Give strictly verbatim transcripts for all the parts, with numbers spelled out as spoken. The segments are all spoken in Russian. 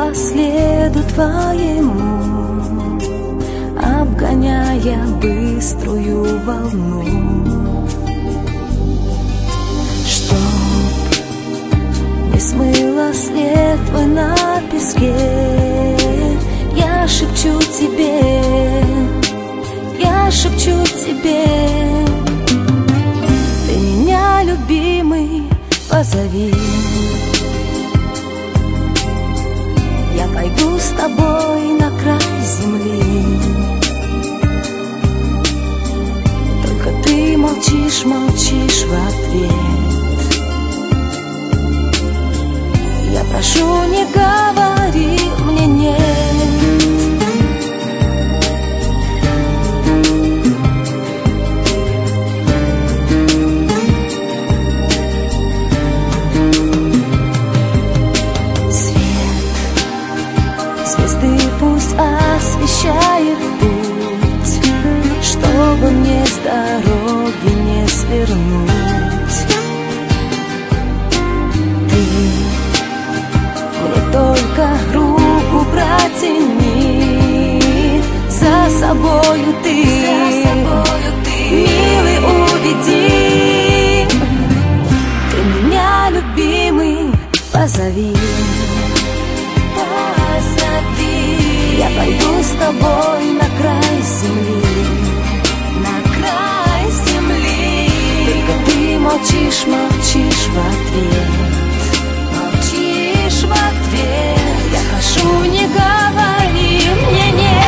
по следу твоему, обгоняя быструю волну. Чтоб не смыло след твой на песке, я шепчу тебе, я шепчу тебе, ты меня, любимый, позови. Я пойду с тобой на край земли. Только ты молчишь, молчишь в ответ. Я прошу, не говори мне нет. Звезды пусть освещает путь, чтобы мне с дороги не свернуть. Ты мне только руку протяни, за собою ты, за собою ты, милый, уведи. Ты меня, любимый, позови. Я пойду с тобой на край земли, на край земли. Только ты молчишь, молчишь в ответ, молчишь в ответ. Я прошу, не говори мне нет.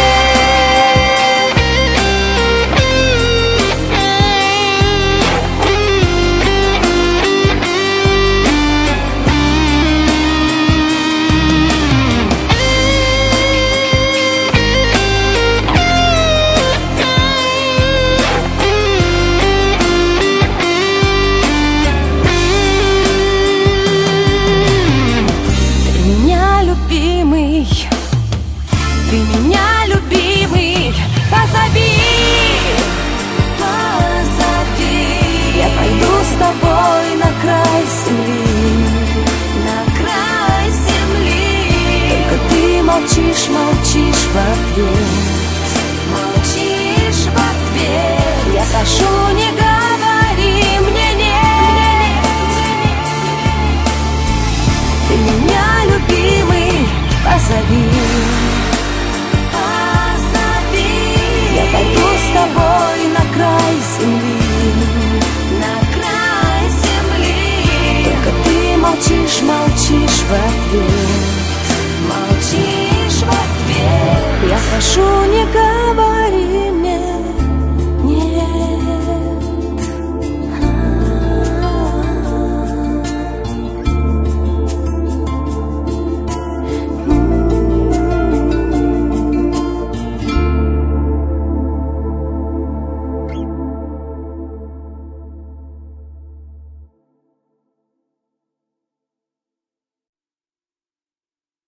Ты меня, любимый, позови, позови. Я пойду с тобой на край земли, на край земли. Только ты молчишь, молчишь в ответ, молчишь в ответ. Я прошу, не говори мне нет. Ты меня, любимый, позови.